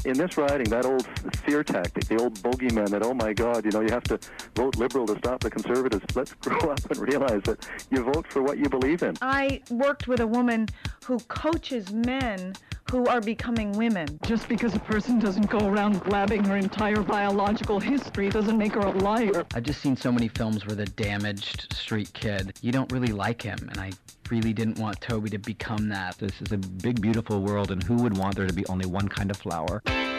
In this riding, that old fear tactic, the old bogeyman that, oh my God, you have to vote Liberal to stop the Conservatives. Let's grow up and realize that you vote for what you believe in. I worked with a woman who coaches men who are becoming women. Just because a person doesn't go around blabbing her entire biological history doesn't make her a liar. I've just seen so many films where the damaged street kid, you don't really like him, and I really didn't want Toby to become that. This is a big, beautiful world, and who would want there to be only one kind of flower?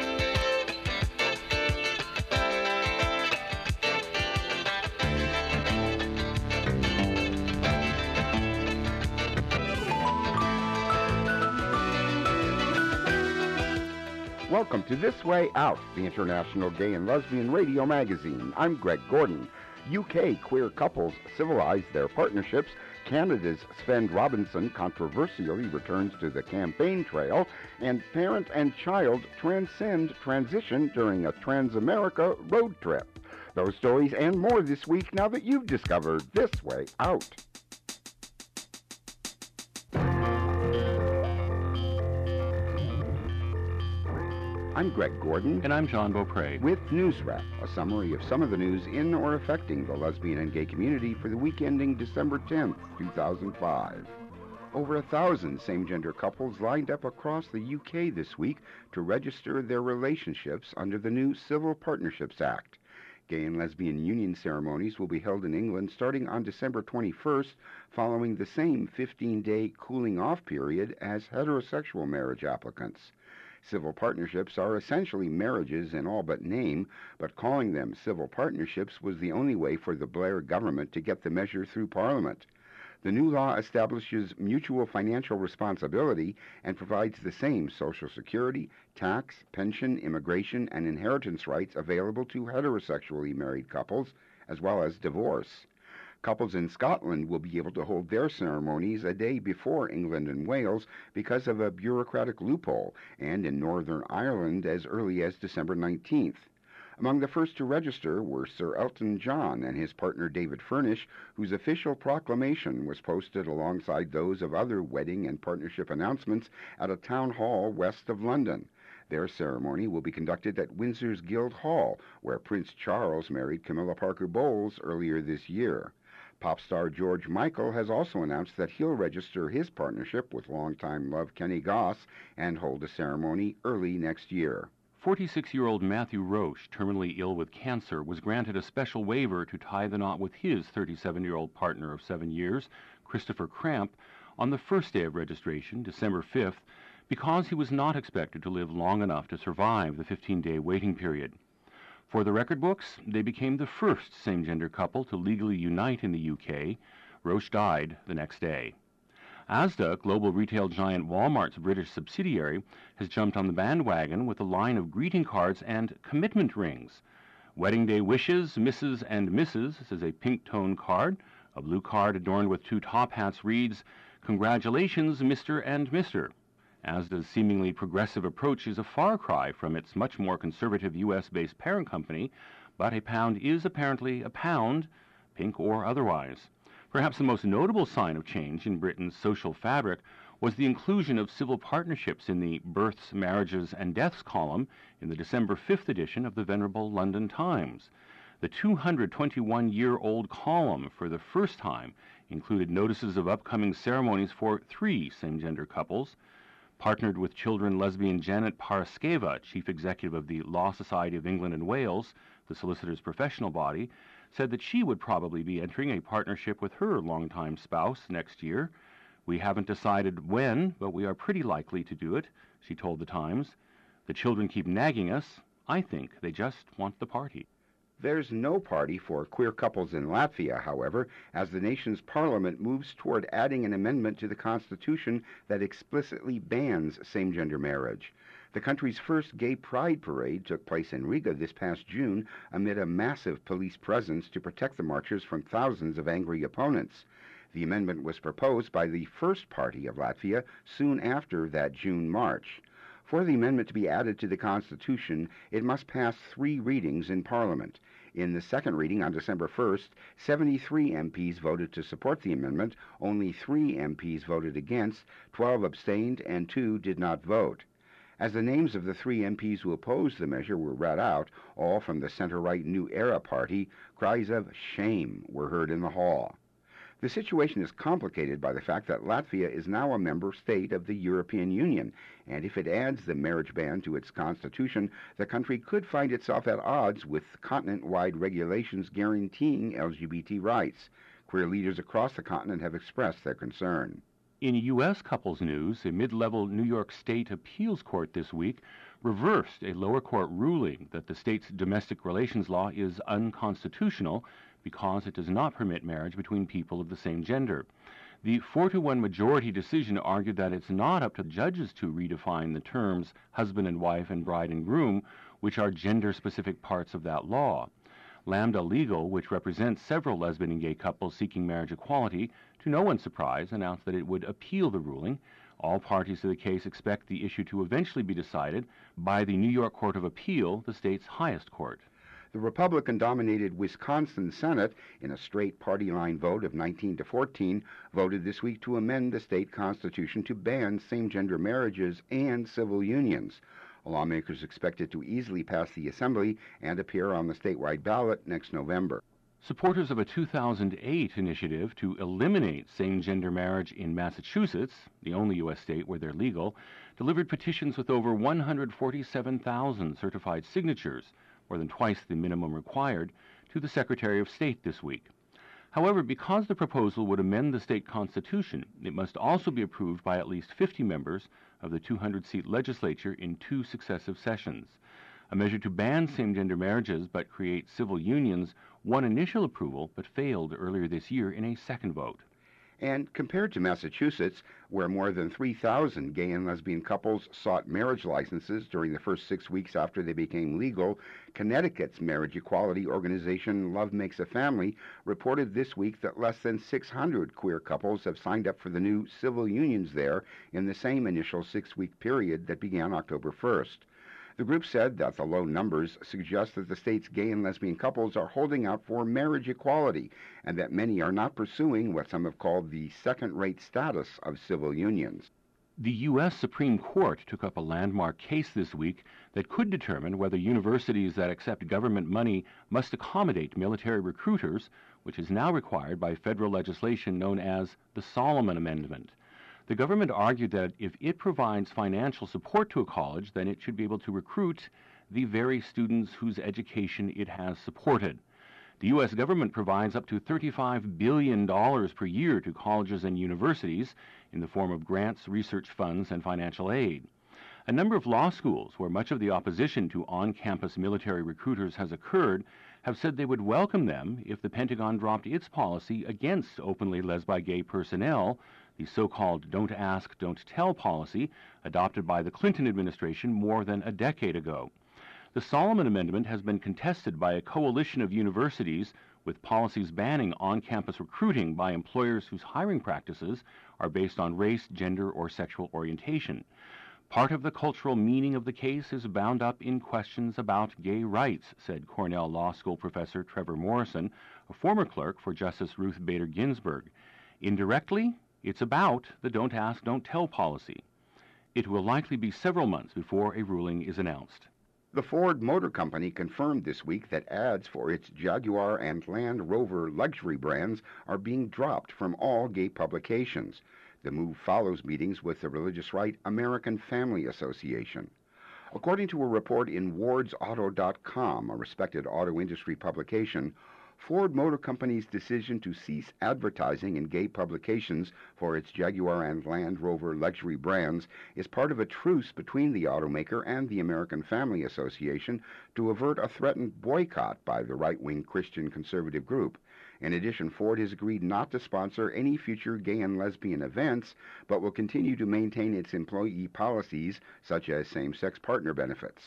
Welcome to This Way Out, the international gay and lesbian radio magazine. I'm Greg Gordon. UK queer couples civilize their partnerships. Canada's Sven Robinson controversially returns to the campaign trail. And parent and child transcend transition during a Trans-America road trip. Those stories and more this week now that you've discovered This Way Out. I'm Greg Gordon. And I'm John Beaupre. With News Wrap, a summary of some of the news in or affecting the lesbian and gay community for the week ending December 10th, 2005. Over 1,000 same-gender couples lined up across the UK this week to register their relationships under the new Civil Partnerships Act. Gay and lesbian union ceremonies will be held in England starting on December 21st, following the same 15-day cooling-off period as heterosexual marriage applicants. Civil partnerships are essentially marriages in all but name, but calling them civil partnerships was the only way for the Blair government to get the measure through Parliament. The new law establishes mutual financial responsibility and provides the same Social Security, tax, pension, immigration, and inheritance rights available to heterosexually married couples, as well as divorce. Couples in Scotland will be able to hold their ceremonies a day before England and Wales because of a bureaucratic loophole, and in Northern Ireland as early as December 19th. Among the first to register were Sir Elton John and his partner David Furnish, whose official proclamation was posted alongside those of other wedding and partnership announcements at a town hall west of London. Their ceremony will be conducted at Windsor's Guildhall, where Prince Charles married Camilla Parker Bowles earlier this year. Pop star George Michael has also announced that he'll register his partnership with longtime love Kenny Goss and hold a ceremony early next year. 46-year-old Matthew Roche, terminally ill with cancer, was granted a special waiver to tie the knot with his 37-year-old partner of 7 years, Christopher Cramp, on the first day of registration, December 5th, because he was not expected to live long enough to survive the 15-day waiting period. For the record books, they became the first same-gender couple to legally unite in the UK. Roche died the next day. Asda, global retail giant Walmart's British subsidiary, has jumped on the bandwagon with a line of greeting cards and commitment rings. Wedding day wishes, Mrs. and Mrs. says a pink tone card. A blue card adorned with two top hats reads, "Congratulations, Mr. and Mr." Asda's seemingly progressive approach is a far cry from its much more conservative U.S.-based parent company, but a pound is apparently a pound, pink or otherwise. Perhaps the most notable sign of change in Britain's social fabric was the inclusion of civil partnerships in the births, marriages, and deaths column in the December 5th edition of the venerable London Times. The 221-year-old column, for the first time, included notices of upcoming ceremonies for 3 same-gender couples. Partnered with children lesbian Janet Paraskeva, chief executive of the Law Society of England and Wales, the solicitor's professional body, said that she would probably be entering a partnership with her longtime spouse next year. "We haven't decided when, but we are pretty likely to do it," she told the Times. "The children keep nagging us. I think they just want the party." There's no party for queer couples in Latvia, however, as the nation's parliament moves toward adding an amendment to the constitution that explicitly bans same-gender marriage. The country's first gay pride parade took place in Riga this past June amid a massive police presence to protect the marchers from thousands of angry opponents. The amendment was proposed by the First Party of Latvia soon after that June march. For the amendment to be added to the Constitution, it must pass 3 readings in Parliament. In the second reading on December 1st, 73 MPs voted to support the amendment, only 3 MPs voted against, 12 abstained, and 2 did not vote. As the names of the 3 MPs who opposed the measure were read out, all from the center-right New Era party, cries of shame were heard in the hall. The situation is complicated by the fact that Latvia is now a member state of the European Union, and if it adds the marriage ban to its constitution, the country could find itself at odds with continent-wide regulations guaranteeing LGBT rights. Queer leaders across the continent have expressed their concern. In U.S. couples news, a mid-level New York State appeals court this week reversed a lower court ruling that the state's domestic relations law is unconstitutional because it does not permit marriage between people of the same gender. The 4-1 majority decision argued that it's not up to judges to redefine the terms husband and wife and bride and groom, which are gender-specific parts of that law. Lambda Legal, which represents several lesbian and gay couples seeking marriage equality, to no one's surprise, announced that it would appeal the ruling. All parties to the case expect the issue to eventually be decided by the New York Court of Appeal, the state's highest court. The Republican-dominated Wisconsin Senate, in a straight party line vote of 19-14, voted this week to amend the state constitution to ban same-gender marriages and civil unions. Lawmakers expect it to easily pass the Assembly and appear on the statewide ballot next November. Supporters of a 2008 initiative to eliminate same-gender marriage in Massachusetts, the only U.S. state where they're legal, delivered petitions with over 147,000 certified signatures, more than twice the minimum required, to the Secretary of State this week. However, because the proposal would amend the state constitution, it must also be approved by at least 50 members of the 200-seat legislature in 2 successive sessions. A measure to ban same-gender marriages but create civil unions won initial approval but failed earlier this year in a second vote. And compared to Massachusetts, where more than 3,000 gay and lesbian couples sought marriage licenses during the first 6 weeks after they became legal, Connecticut's marriage equality organization Love Makes a Family reported this week that less than 600 queer couples have signed up for the new civil unions there in the same initial 6-week period that began October 1st. The group said that the low numbers suggest that the state's gay and lesbian couples are holding out for marriage equality, and that many are not pursuing what some have called the second-rate status of civil unions. The U.S. Supreme Court took up a landmark case this week that could determine whether universities that accept government money must accommodate military recruiters, which is now required by federal legislation known as the Solomon Amendment. The government argued that if it provides financial support to a college, then it should be able to recruit the very students whose education it has supported. The U.S. government provides up to $35 billion per year to colleges and universities in the form of grants, research funds, and financial aid. A number of law schools, where much of the opposition to on-campus military recruiters has occurred, have said they would welcome them if the Pentagon dropped its policy against openly lesbi-gay personnel, the so-called Don't Ask, Don't Tell policy adopted by the Clinton administration more than a decade ago. The Solomon Amendment has been contested by a coalition of universities with policies banning on-campus recruiting by employers whose hiring practices are based on race, gender, or sexual orientation. Part of the cultural meaning of the case is bound up in questions about gay rights, said Cornell Law School professor Trevor Morrison, a former clerk for Justice Ruth Bader Ginsburg. Indirectly, it's about the Don't Ask, Don't Tell policy. It will likely be several months before a ruling is announced. The Ford Motor Company confirmed this week that ads for its Jaguar and Land Rover luxury brands are being dropped from all gay publications. The move follows meetings with the religious right American Family Association. According to a report in wardsauto.com, a respected auto industry publication, Ford Motor Company's decision to cease advertising in gay publications for its Jaguar and Land Rover luxury brands is part of a truce between the automaker and the American Family Association to avert a threatened boycott by the right-wing Christian conservative group. In addition, Ford has agreed not to sponsor any future gay and lesbian events, but will continue to maintain its employee policies, such as same-sex partner benefits.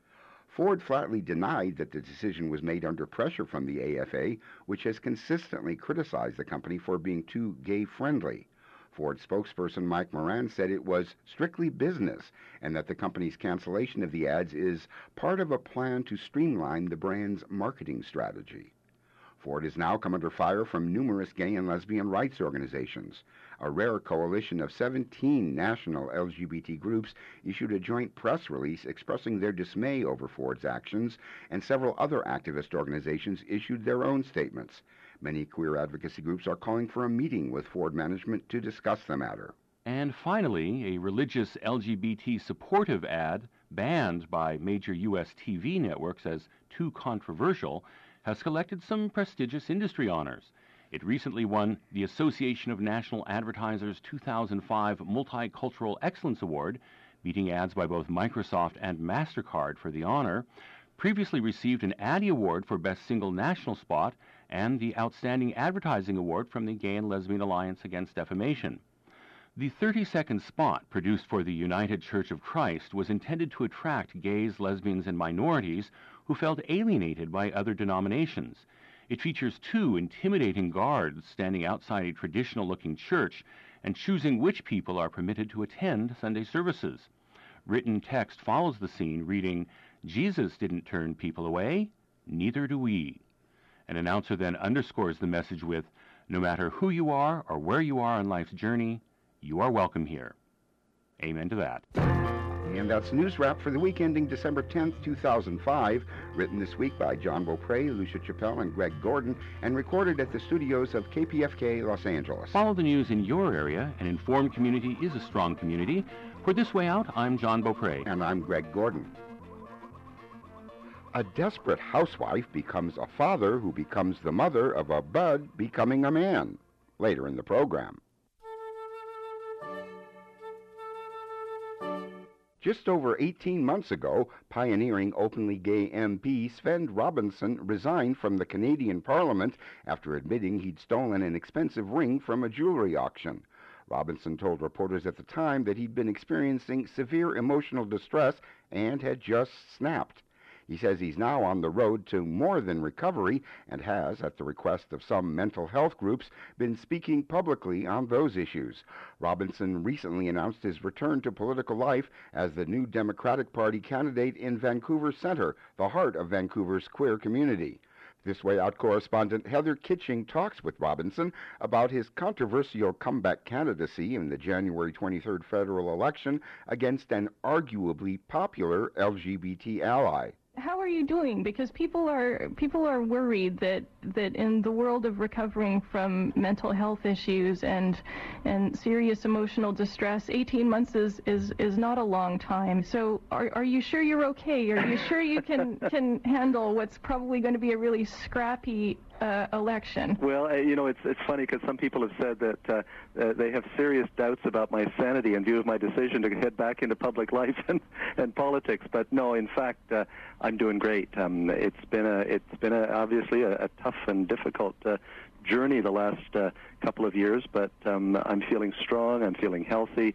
Ford flatly denied that the decision was made under pressure from the AFA, which has consistently criticized the company for being too gay-friendly. Ford spokesperson Mike Moran said it was strictly business and that the company's cancellation of the ads is part of a plan to streamline the brand's marketing strategy. Ford has now come under fire from numerous gay and lesbian rights organizations. A rare coalition of 17 national LGBT groups issued a joint press release expressing their dismay over Ford's actions, and several other activist organizations issued their own statements. Many queer advocacy groups are calling for a meeting with Ford management to discuss the matter. And finally, a religious LGBT supportive ad banned by major U.S. TV networks as too controversial has collected some prestigious industry honors. It recently won the Association of National Advertisers 2005 Multicultural Excellence Award, beating ads by both Microsoft and MasterCard for the honor. Previously received an Addy Award for Best Single National Spot and the Outstanding Advertising Award from the Gay and Lesbian Alliance Against Defamation. The 30-second spot produced for the United Church of Christ was intended to attract gays, lesbians, and minorities who felt alienated by other denominations. It features two intimidating guards standing outside a traditional-looking church and choosing which people are permitted to attend Sunday services. Written text follows the scene reading, "Jesus didn't turn people away, neither do we." An announcer then underscores the message with, "No matter who you are or where you are on life's journey, you are welcome here." Amen to that. And that's News Wrap for the week ending December 10th, 2005, written this week by John Beaupre, Lucia Chappelle, and Greg Gordon, and recorded at the studios of KPFK Los Angeles. Follow the news in your area. An informed community is a strong community. For This Way Out, I'm John Beaupre. And I'm Greg Gordon. A desperate housewife becomes a father who becomes the mother of a bud becoming a man. Later in the program. Just over 18 months ago, pioneering openly gay MP Sven Robinson resigned from the Canadian Parliament after admitting he'd stolen an expensive ring from a jewelry auction. Robinson told reporters at the time that he'd been experiencing severe emotional distress and had just snapped. He says he's now on the road to more than recovery and has, at the request of some mental health groups, been speaking publicly on those issues. Robinson recently announced his return to political life as the new Democratic Party candidate in Vancouver Centre, the heart of Vancouver's queer community. This Way Out correspondent Heather Kitching talks with Robinson about his controversial comeback candidacy in the January 23rd federal election against an arguably popular LGBT ally. How are you doing? Because people are worried that in the world of recovering from mental health issues and serious emotional distress, 18 months is not a long time. So are you sure you're okay? Are you sure you can handle what's probably going to be a really scrappy election? Well, it's funny because some people have said that they have serious doubts about my sanity in view of my decision to head back into public life and politics. But no, in fact, I'm doing great. It's been obviously a tough and difficult journey the last couple of years, but I'm feeling strong. I'm feeling healthy,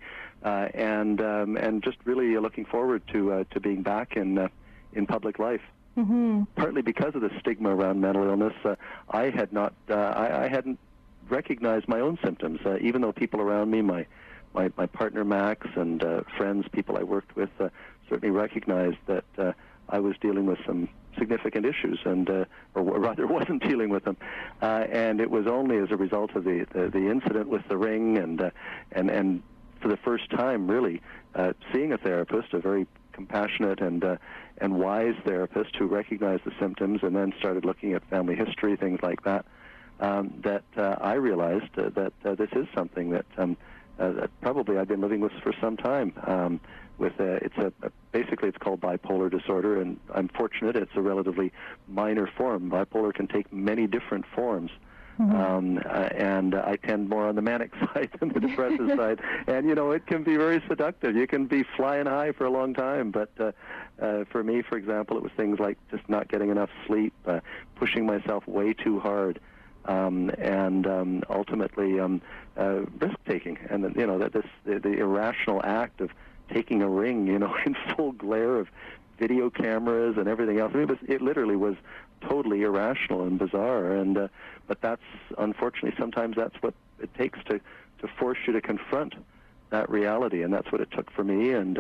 and just really looking forward to being back in public life. Mm-hmm. Partly because of the stigma around mental illness, I hadn't recognized my own symptoms, even though people around me, my partner Max and friends, people I worked with, certainly recognized that I was dealing with some significant issues, or rather wasn't dealing with them, and it was only as a result of the incident with the ring and for the first time really seeing a therapist, a very compassionate and wise therapist who recognized the symptoms and then started looking at family history, things like that, that I realized that this is something that probably I've been living with for some time. Basically it's called bipolar disorder, and I'm fortunate it's a relatively minor form. Bipolar can take many different forms. Mm-hmm. And I tend more on the manic side than the depressive side. And, it can be very seductive. You can be flying high for a long time. But for me, for example, it was things like just not getting enough sleep, pushing myself way too hard, and ultimately risk-taking. And, that the irrational act of taking a ring, in full glare of video cameras and everything else. I mean, it literally was totally irrational and bizarre, and but that's unfortunately sometimes that's what it takes to force you to confront that reality, and that's what it took for me. And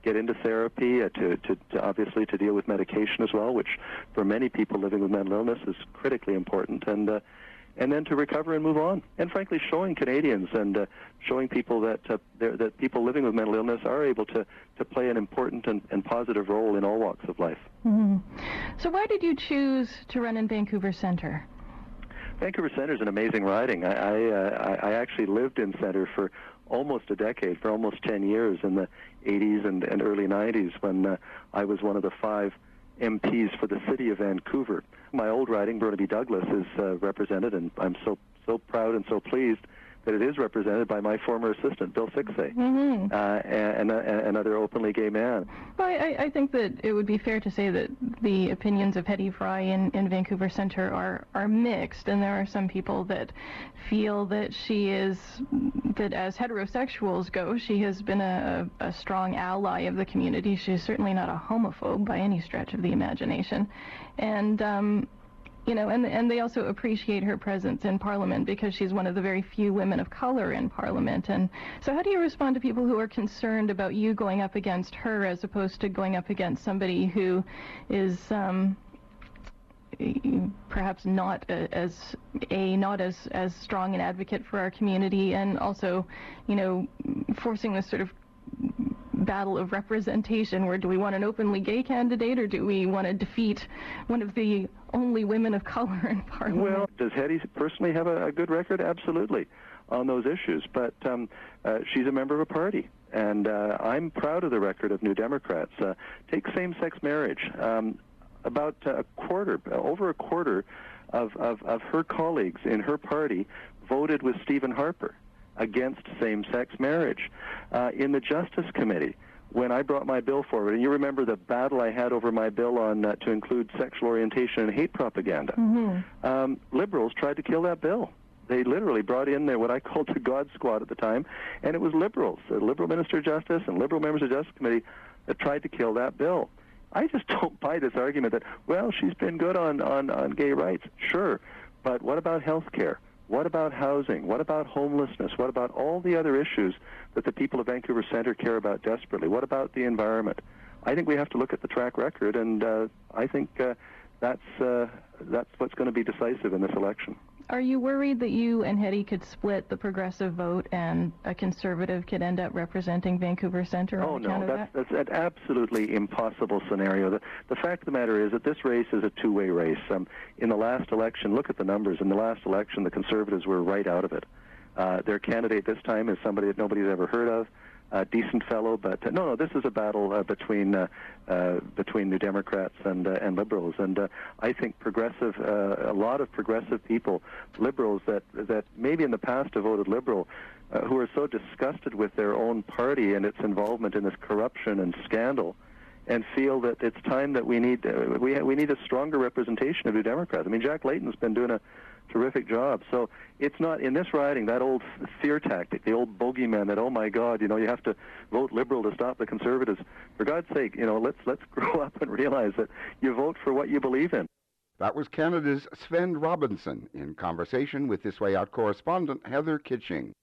get into therapy, to obviously to deal with medication as well, which for many people living with mental illness is critically important, and then to recover and move on. And frankly, showing Canadians and showing people that that people living with mental illness are able to play an important and positive role in all walks of life. Mm-hmm. So why did you choose to run in Vancouver Centre? Vancouver Centre is an amazing riding. I actually lived in Centre for almost a decade, for almost 10 years in the 80s and early 90s when I was one of the 5 MPs for the city of Vancouver. My old riding, Burnaby Douglas, is represented, and I'm so proud and so pleased that it is represented by my former assistant, Bill Sixay, and another openly gay man. Well, I think that it would be fair to say that the opinions of Hetty Fry in Vancouver Centre are mixed, and there are some people that feel that that as heterosexuals go, she has been a strong ally of the community. She's certainly not a homophobe by any stretch of the imagination. And and they also appreciate her presence in Parliament because she's one of the very few women of color in Parliament. And so how do you respond to people who are concerned about you going up against her as opposed to going up against somebody who is perhaps not as strong an advocate for our community, and also, forcing this sort of battle of representation where do we want an openly gay candidate or do we want to defeat one of the only women of color in Parliament? Well, does Hetty personally have a good record? Absolutely, on those issues. But she's a member of a party, and I'm proud of the record of New Democrats. Take same-sex marriage. About over a quarter of her colleagues in her party voted with Stephen Harper against same-sex marriage. In the Justice Committee, when I brought my bill forward, and you remember the battle I had over my bill on to include sexual orientation and hate propaganda, Liberals tried to kill that bill. They literally brought in what I called the God Squad at the time, and it was Liberals, the Liberal Minister of Justice and Liberal members of the Justice Committee that tried to kill that bill. I just don't buy this argument that, well, she's been good on gay rights. Sure, but what about health care? What about housing? What about homelessness? What about all the other issues that the people of Vancouver Centre care about desperately? What about the environment? I think we have to look at the track record, and I think that's what's going to be decisive in this election. Are you worried that you and Hetty could split the progressive vote and a conservative could end up representing Vancouver Centre on account of that? That's an absolutely impossible scenario. The fact of the matter is that this race is a two-way race. In the last election, look at the numbers. In the last election, the Conservatives were right out of it. Their candidate this time is somebody that nobody's ever heard of. Decent fellow, but no, this is a battle between New Democrats and Liberals, and I think a lot of progressive people, Liberals that maybe in the past have voted Liberal, who are so disgusted with their own party and its involvement in this corruption and scandal, and feel that it's time that we need a stronger representation of New Democrats. I mean, Jack Layton's been doing a terrific job. So it's not in this riding, that old fear tactic, the old bogeyman that, oh my God, you have to vote Liberal to stop the Conservatives. For God's sake, let's grow up and realize that you vote for what you believe in. That was Canada's Sven Robinson in conversation with This Way Out correspondent Heather Kitching.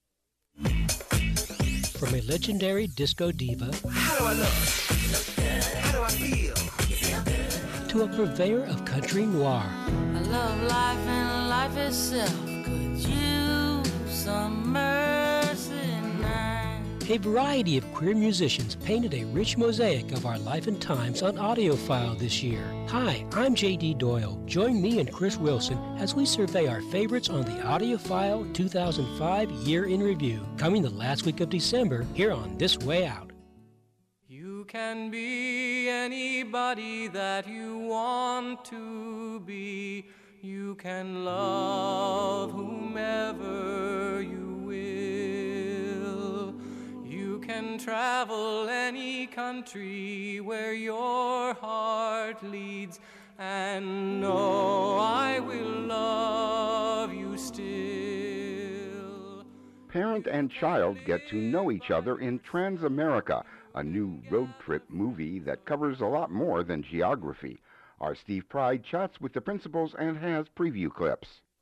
From a legendary disco diva how do I look? How do I feel? To a purveyor of country noir. I love life and life itself could use some mercy now. A variety of queer musicians painted a rich mosaic of our life and times on AudioFile this year. Hi, I'm J.D. Doyle. Join me and Chris Wilson as we survey our favorites on the AudioFile 2005 Year in Review, coming the last week of December here on This Way Out. You can be anybody that you want to be. You can love whomever you will. You can travel any country where your heart leads, and know I will love you still. Parent and child get to know each other in Transamerica, a new road trip movie that covers a lot more than geography. Our Steve Pride chats with the principals and has preview clips.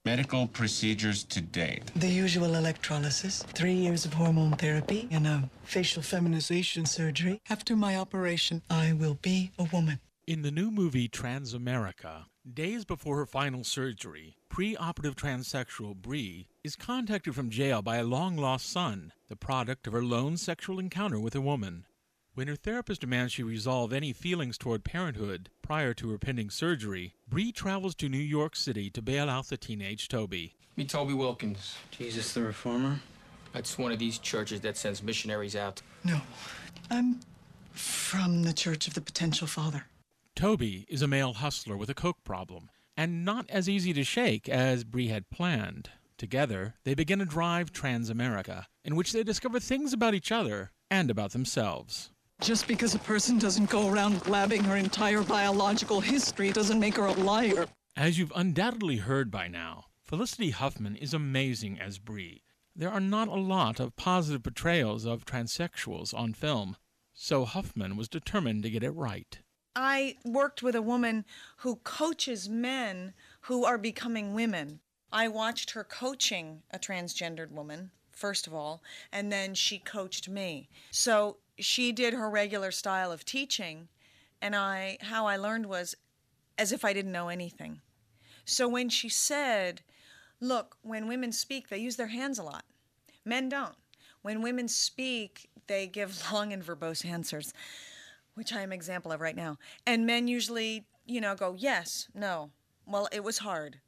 Medical procedures to date. The usual electrolysis, 3 years of hormone therapy, and a facial feminization surgery. After my operation, I will be a woman. In the new movie Transamerica, days before her final surgery, pre-operative transsexual Bree is contacted from jail by a long-lost son, the product of her lone sexual encounter with a woman. When her therapist demands she resolve any feelings toward parenthood prior to her pending surgery, Bree travels to New York City to bail out the teenage Toby. Me, Toby Wilkins. Jesus the Reformer? That's one of these churches that sends missionaries out. No, I'm from the Church of the Potential Father. Toby is a male hustler with a coke problem, and not as easy to shake as Bree had planned. Together, they begin a drive Transamerica, in which they discover things about each other and about themselves. Just because a person doesn't go around blabbing her entire biological history doesn't make her a liar. As you've undoubtedly heard by now, Felicity Huffman is amazing as Bree. There are not a lot of positive portrayals of transsexuals on film, so Huffman was determined to get it right. I worked with a woman who coaches men who are becoming women. I watched her coaching a transgendered woman, first of all, and then she coached me. So she did her regular style of teaching, and how I learned was as if I didn't know anything. So when she said, look, when women speak, they use their hands a lot. Men don't. When women speak, they give long and verbose answers, which I am an example of right now. And men usually, go, yes, no. Well, it was hard.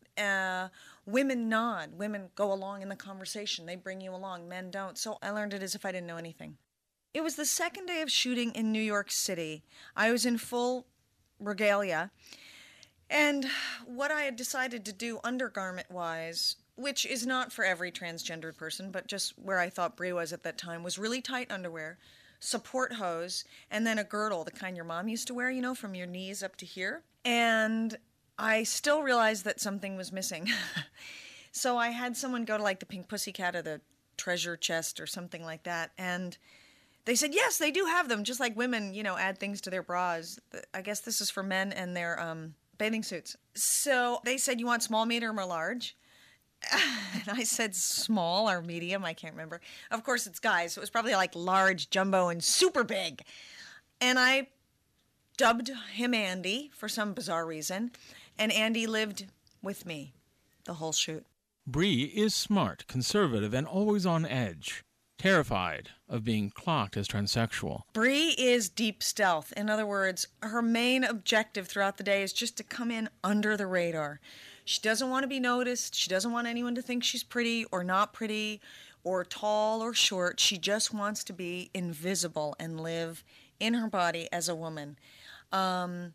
Women nod. Women go along in the conversation. They bring you along. Men don't. So I learned it as if I didn't know anything. It was the second day of shooting in New York City. I was in full regalia. And what I had decided to do undergarment-wise, which is not for every transgendered person, but just where I thought Bree was at that time, was really tight underwear, support hose, and then a girdle, the kind your mom used to wear, from your knees up to here. And I still realized that something was missing. So I had someone go to the Pink Pussycat or the Treasure Chest or something like that, and they said, yes, they do have them, just like women, add things to their bras. I guess this is for men and their bathing suits. So they said, you want small, medium, or large? And I said small or medium, I can't remember. Of course, it's guys, so it was probably large, jumbo, and super big. And I dubbed him Andy for some bizarre reason, and Andy lived with me the whole shoot. Bree is smart, conservative, and always on edge, terrified of being clocked as transsexual. Bree is deep stealth. In other words, her main objective throughout the day is just to come in under the radar. She doesn't want to be noticed. She doesn't want anyone to think she's pretty or not pretty or tall or short. She just wants to be invisible and live in her body as a woman. And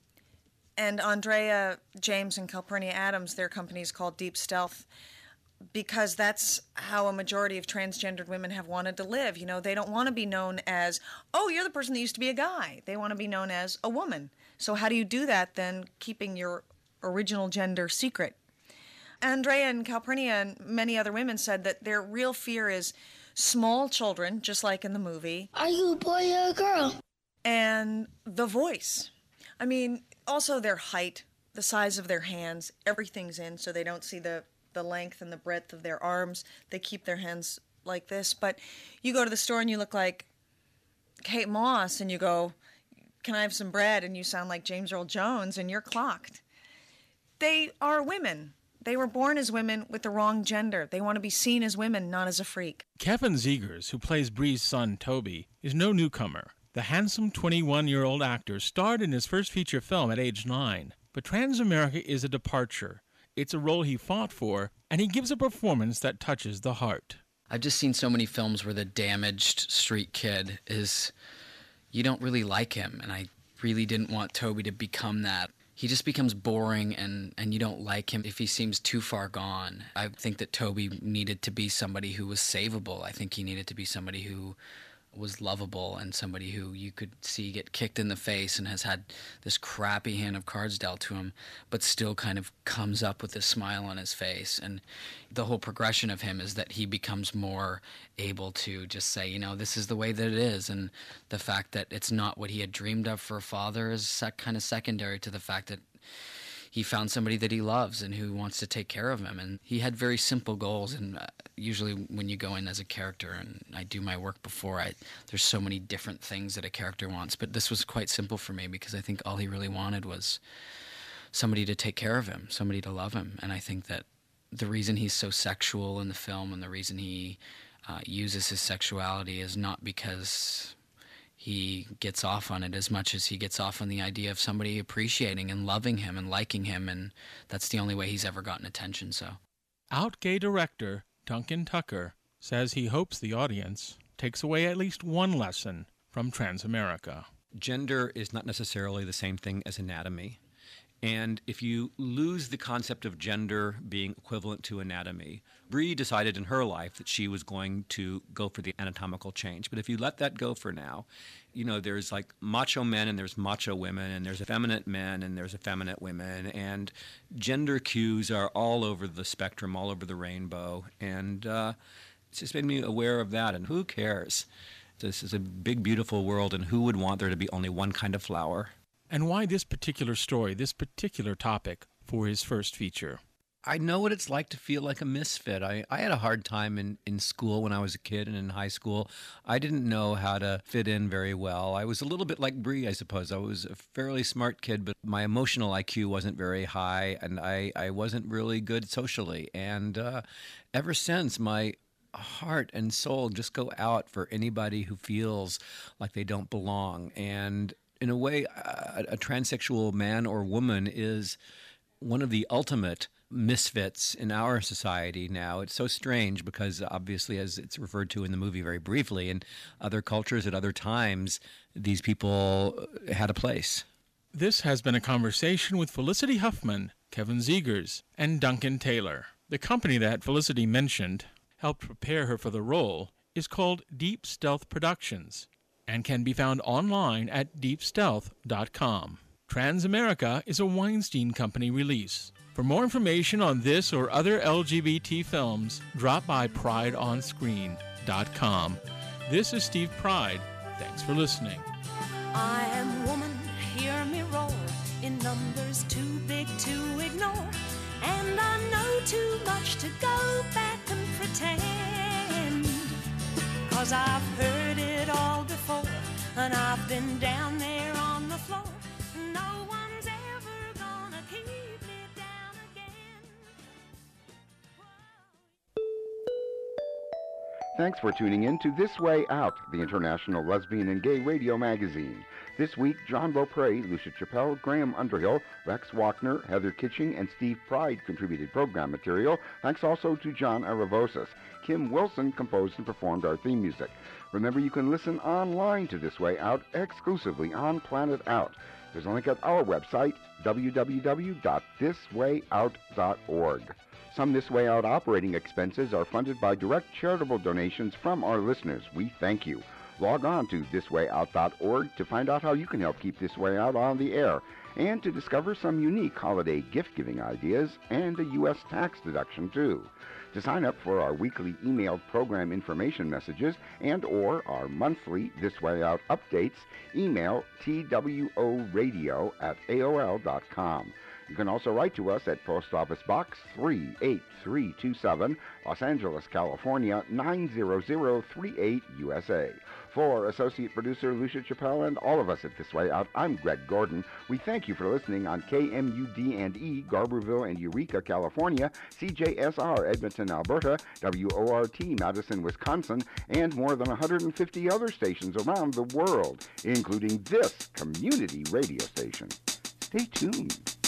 Andrea James and Calpurnia Adams, their company is called Deep Stealth, because that's how a majority of transgendered women have wanted to live. They don't want to be known as, oh, you're the person that used to be a guy. They want to be known as a woman. So how do you do that then, keeping your original gender secret? Andrea and Calpurnia and many other women said that their real fear is small children, just like in the movie. Are you a boy or a girl? And the voice. I mean, also their height, the size of their hands, everything's in, so they don't see the length and the breadth of their arms. They keep their hands like this. But you go to the store and you look like Kate Moss, and you go, can I have some bread? And you sound like James Earl Jones, and you're clocked. They are women. They were born as women with the wrong gender. They want to be seen as women, not as a freak. Kevin Zegers, who plays Bree's son, Toby, is no newcomer. The handsome 21-year-old actor starred in his first feature film at age 9. But Transamerica is a departure. It's a role he fought for, and he gives a performance that touches the heart. I've just seen so many films where the damaged street kid is... You don't really like him, and I really didn't want Toby to become that. He just becomes boring, and you don't like him if he seems too far gone. I think that Toby needed to be somebody who was savable. I think he needed to be somebody who was lovable and somebody who you could see get kicked in the face and has had this crappy hand of cards dealt to him, but still kind of comes up with a smile on his face. And the whole progression of him is that he becomes more able to just say, this is the way that it is. And the fact that it's not what he had dreamed of for a father is kind of secondary to the fact that he found somebody that he loves and who wants to take care of him. And he had very simple goals. And usually when you go in as a character, and I do my work before, there's so many different things that a character wants. But this was quite simple for me because I think all he really wanted was somebody to take care of him, somebody to love him. And I think that the reason he's so sexual in the film and the reason he uses his sexuality is not because he gets off on it as much as he gets off on the idea of somebody appreciating and loving him and liking him, and that's the only way he's ever gotten attention. So, out gay director Duncan Tucker says he hopes the audience takes away at least one lesson from Transamerica. Gender is not necessarily the same thing as anatomy. And if you lose the concept of gender being equivalent to anatomy, Bree decided in her life that she was going to go for the anatomical change. But if you let that go for now, you know, there's like macho men and there's macho women, and there's effeminate men and there's effeminate women, and gender cues are all over the spectrum, all over the rainbow. And it's just made me aware of that. And who cares? This is a big, beautiful world, and who would want there to be only one kind of flower? And why this particular story, this particular topic for his first feature? I know what it's like to feel like a misfit. I had a hard time in school when I was a kid and in high school. I didn't know how to fit in very well. I was a little bit like Bree, I suppose. I was a fairly smart kid, but my emotional IQ wasn't very high, and I wasn't really good socially. And ever since, my heart and soul just go out for anybody who feels like they don't belong. And in a way, a transsexual man or woman is one of the ultimate misfits in our society now. It's so strange because obviously, as it's referred to in the movie very briefly, in other cultures at other times, these people had a place. This has been a conversation with Felicity Huffman, Kevin Zegers, and Duncan Taylor. The company that Felicity mentioned helped prepare her for the role is called Deep Stealth Productions, and can be found online at deepstealth.com. Transamerica is a Weinstein Company release. For more information on this or other LGBT films, drop by prideonscreen.com. This is Steve Pride. Thanks for listening. I am woman, hear me roar, in numbers too big to ignore, and I know too much to go back and pretend. 'Cause I've heard it all before, and I've been down there on the floor. No one's ever gonna keep me down again. Thanks for tuning in to This Way Out, the international lesbian and gay radio magazine. This week, John Beaupre, Lucia Chappelle, Graham Underhill, Rex Wachner, Heather Kitching, and Steve Pride contributed program material. Thanks also to John Aravosis. Kim Wilson composed and performed our theme music. Remember, you can listen online to This Way Out exclusively on Planet Out. There's a link at our website, www.thiswayout.org. Some This Way Out operating expenses are funded by direct charitable donations from our listeners. We thank you. Log on to thiswayout.org to find out how you can help keep This Way Out on the air, and to discover some unique holiday gift-giving ideas and a U.S. tax deduction, too. To sign up for our weekly emailed program information messages and or our monthly This Way Out updates, email tworadio@aol.com. You can also write to us at Post Office Box 38327, Los Angeles, California, 90038, USA. For Associate Producer Lucia Chappelle and all of us at This Way Out, I'm Greg Gordon. We thank you for listening on KMUD&E, Garberville and Eureka, California, CJSR, Edmonton, Alberta, WORT, Madison, Wisconsin, and more than 150 other stations around the world, including this community radio station. Stay tuned.